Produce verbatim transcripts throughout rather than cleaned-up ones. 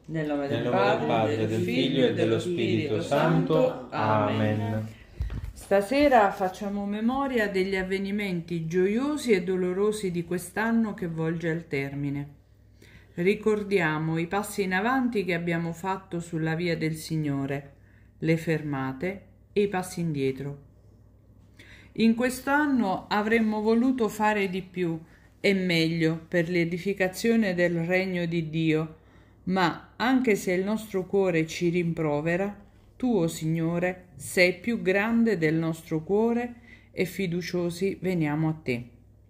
Nel nome del Nel nome Padre, del Padre, del del Figlio e dello Spirito Santo. Amen. Stasera facciamo memoria degli avvenimenti gioiosi e dolorosi di quest'anno che volge al termine. Ricordiamo i passi in avanti che abbiamo fatto sulla via del Signore, le fermate e i passi indietro. In quest'anno avremmo voluto fare di più e meglio per l'edificazione del regno di Dio, ma anche se il nostro cuore ci rimprovera, tu, o Signore, sei più grande del nostro cuore e fiduciosi veniamo a te.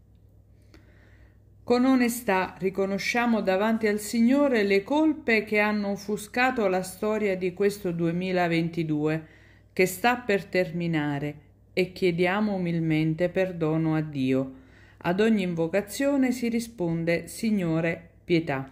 Con onestà riconosciamo davanti al Signore le colpe che hanno offuscato la storia di questo duemilaventidue che sta per terminare e chiediamo umilmente perdono a Dio. Ad ogni invocazione si risponde: Signore, pietà.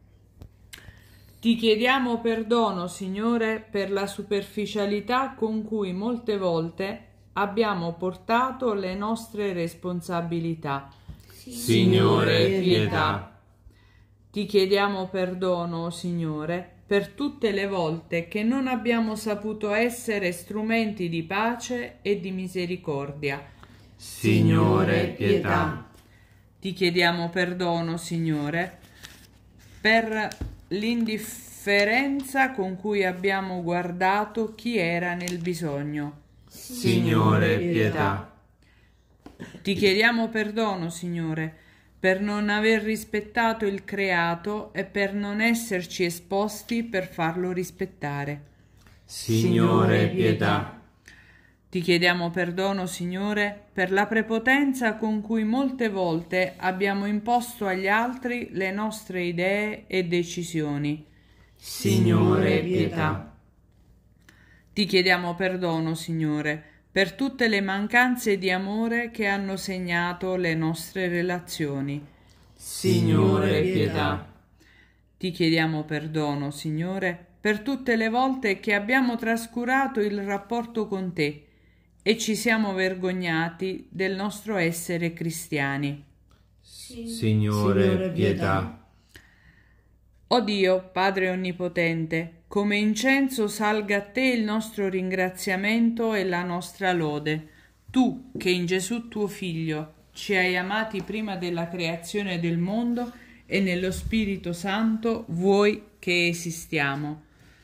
Ti chiediamo perdono, Signore, per la superficialità con cui molte volte abbiamo portato le nostre responsabilità. Signore, pietà. Ti chiediamo perdono, Signore, per tutte le volte che non abbiamo saputo essere strumenti di pace e di misericordia. Signore, pietà. Ti chiediamo perdono, Signore, per l'indifferenza con cui abbiamo guardato chi era nel bisogno. Signore, pietà. Ti chiediamo perdono, Signore, per non aver rispettato il creato e per non esserci esposti per farlo rispettare. Signore, pietà. Ti chiediamo perdono, Signore, per la prepotenza con cui molte volte abbiamo imposto agli altri le nostre idee e decisioni. Signore, pietà. Ti chiediamo perdono, Signore, per tutte le mancanze di amore che hanno segnato le nostre relazioni. Signore, pietà. Ti chiediamo perdono, Signore, per tutte le volte che abbiamo trascurato il rapporto con te e ci siamo vergognati del nostro essere cristiani. Signore, pietà. O Dio, Padre Onnipotente, come incenso salga a te il nostro ringraziamento e la nostra lode. Tu, che in Gesù tuo Figlio ci hai amati prima della creazione del mondo e nello Spirito Santo vuoi che esistiamo.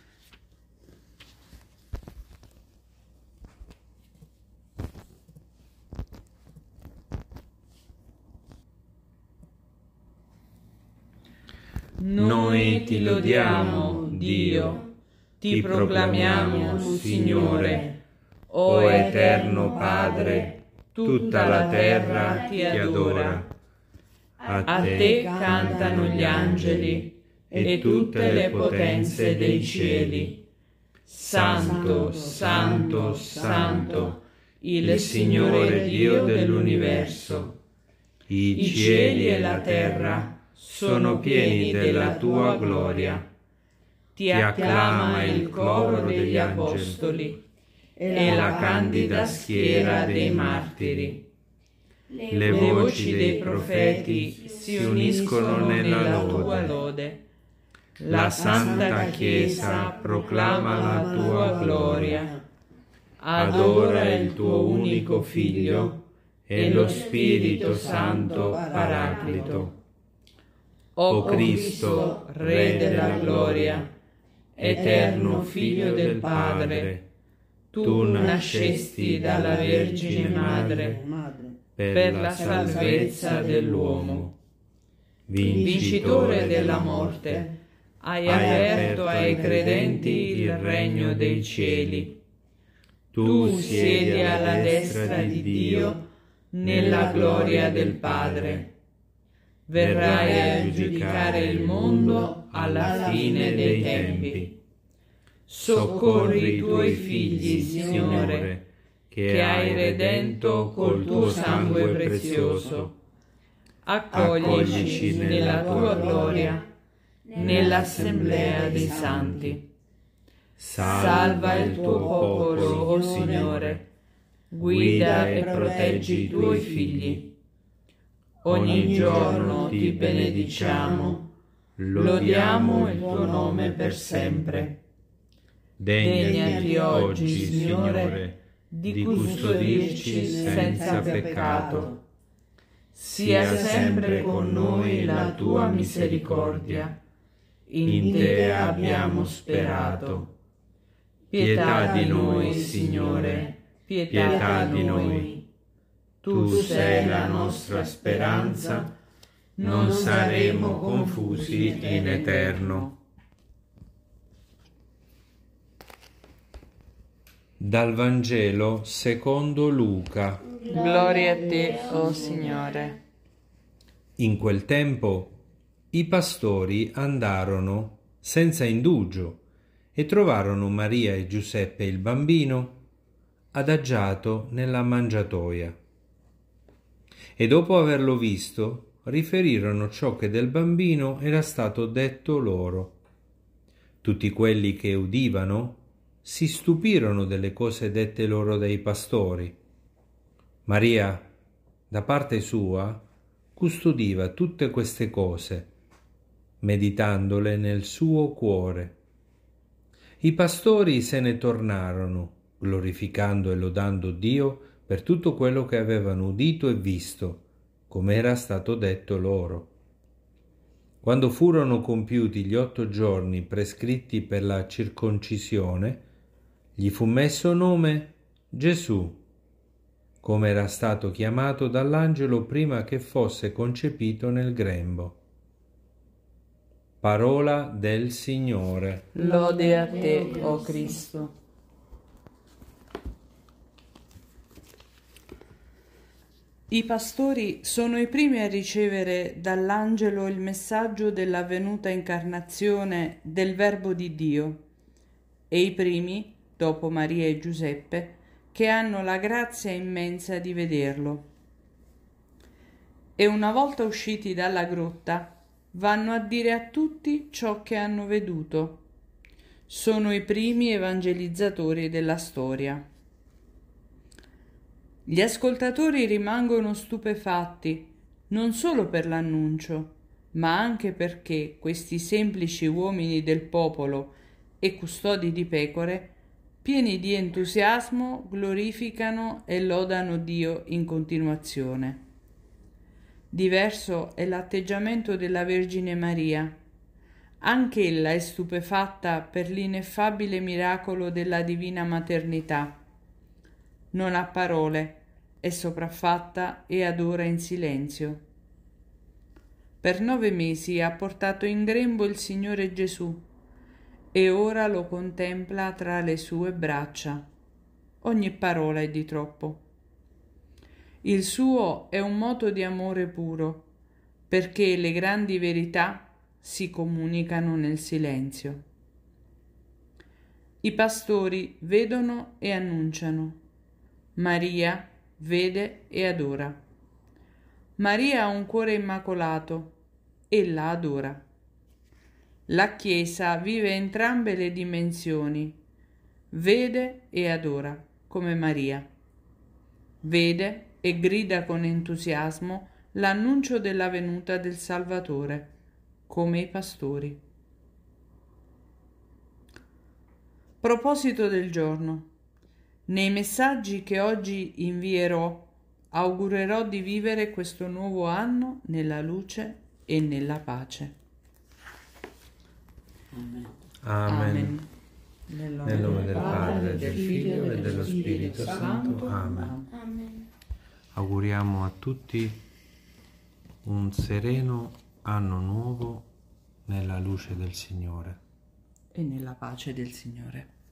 Noi ti lodiamo, Dio, ti proclamiamo, Signore, o eterno Padre, tutta la terra ti adora. A te cantano gli angeli e tutte le potenze dei cieli. Santo, santo, santo, il Signore Dio dell'universo. I cieli e la terra sono pieni della tua gloria. Ti acclama il coro degli apostoli e la candida schiera dei martiri. Le voci dei profeti si uniscono nella tua lode. La Santa Chiesa proclama la tua gloria. Adora il tuo unico Figlio e lo Spirito Santo Paraclito. O Cristo, Re della gloria, eterno Figlio del Padre, tu nascesti dalla Vergine Madre per la salvezza dell'uomo. Vincitore della morte, hai aperto ai credenti il regno dei cieli. Tu siedi alla destra di Dio nella gloria del Padre. Verrai a giudicare il mondo alla fine dei tempi. Soccorri i tuoi figli, Signore, che hai redento col tuo sangue prezioso. Accoglici nella tua gloria, nell'assemblea dei santi. Salva il tuo popolo, o Signore, guida e proteggi i tuoi figli. Ogni giorno ti benediciamo, lodiamo il tuo nome per sempre. Degnati oggi, Signore, di custodirci senza peccato. Sia sempre con noi la tua misericordia. In te abbiamo sperato. Pietà di noi, Signore, pietà di noi. Tu sei la nostra speranza, non saremo confusi in eterno. Dal Vangelo secondo Luca. Gloria a te, o Signore. In quel tempo i pastori andarono senza indugio e trovarono Maria e Giuseppe il bambino adagiato nella mangiatoia. E dopo averlo visto, riferirono ciò che del bambino era stato detto loro. Tutti quelli che udivano si stupirono delle cose dette loro dai pastori. Maria, da parte sua, custodiva tutte queste cose, meditandole nel suo cuore. I pastori se ne tornarono, glorificando e lodando Dio per tutto quello che avevano udito e visto, come era stato detto loro. Quando furono compiuti gli otto giorni prescritti per la circoncisione, gli fu messo nome Gesù, come era stato chiamato dall'angelo prima che fosse concepito nel grembo. Parola del Signore. Lode a te, o Cristo. I pastori sono i primi a ricevere dall'angelo il messaggio dell'avvenuta incarnazione del Verbo di Dio e i primi, dopo Maria e Giuseppe, che hanno la grazia immensa di vederlo. E una volta usciti dalla grotta, vanno a dire a tutti ciò che hanno veduto. Sono i primi evangelizzatori della storia. Gli ascoltatori rimangono stupefatti, non solo per l'annuncio, ma anche perché questi semplici uomini del popolo e custodi di pecore, pieni di entusiasmo, glorificano e lodano Dio in continuazione. Diverso è l'atteggiamento della Vergine Maria. Anch'ella è stupefatta per l'ineffabile miracolo della divina maternità. Non ha parole, è sopraffatta e adora in silenzio. Per nove mesi ha portato in grembo il Signore Gesù e ora lo contempla tra le sue braccia. Ogni parola è di troppo. Il suo è un moto di amore puro, perché le grandi verità si comunicano nel silenzio. I pastori vedono e annunciano. Maria vede e adora. Maria ha un cuore immacolato, ella adora. La Chiesa vive entrambe le dimensioni, vede e adora, come Maria. Vede e grida con entusiasmo l'annuncio della venuta del Salvatore, come i pastori. Proposito del giorno. Nei messaggi che oggi invierò, augurerò di vivere questo nuovo anno nella luce e nella pace. Amen. Amen. Nel nome, Nel nome del Padre, del Figlio e dello Spirito Santo. Amen. Amen. Auguriamo a tutti un sereno anno nuovo nella luce del Signore E nella pace del Signore.